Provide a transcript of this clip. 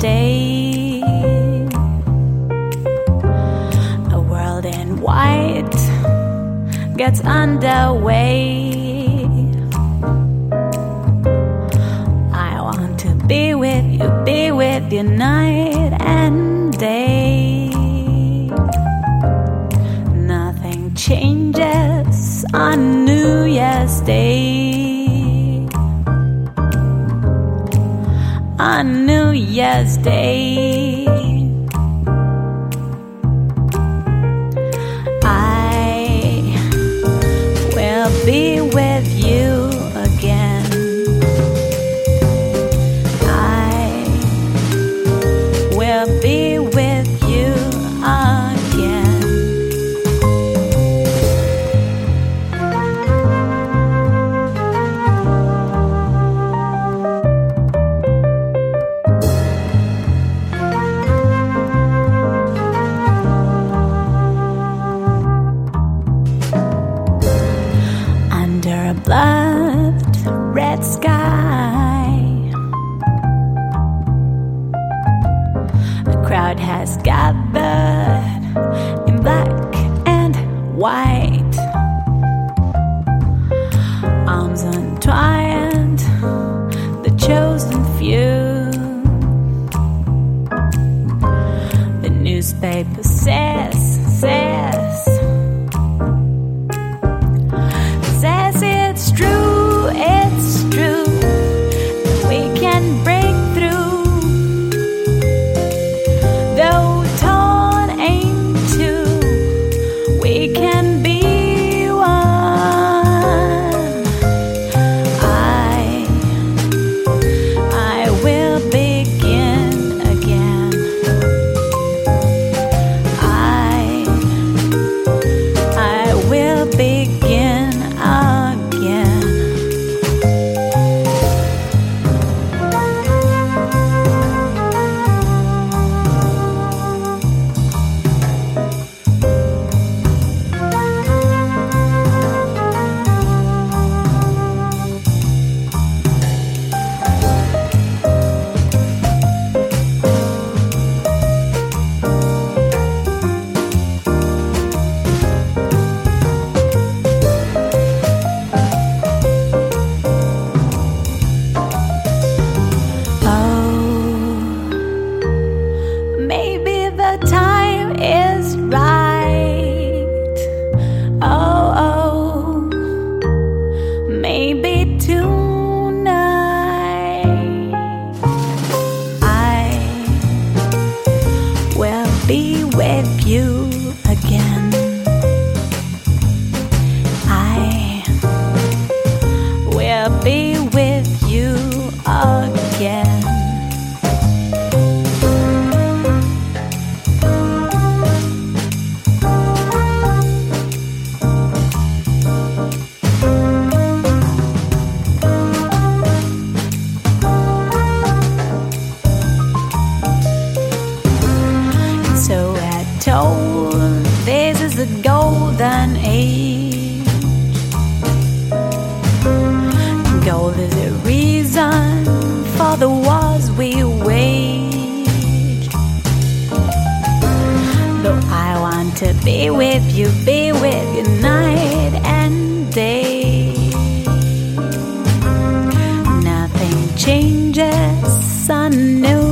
day. A world in white gets underway. I want to be with you night and day. Nothing changes on New Year's Day. On New Year's Day, I will be with you again. I will be with you again. Under a blood red sky, a crowd has gathered in black and white, arms entwined, the chosen few. The newspaper says it's true, that we can break through. Though torn in two, we can be one. I will begin again. I will begin again. Maybe the time is right. Oh, maybe tonight I will be with you again. I will be with you again. So we're told this is the golden age. Gold is a reason for the wars we wage. Though I want to be with you night and day. Nothing changes on New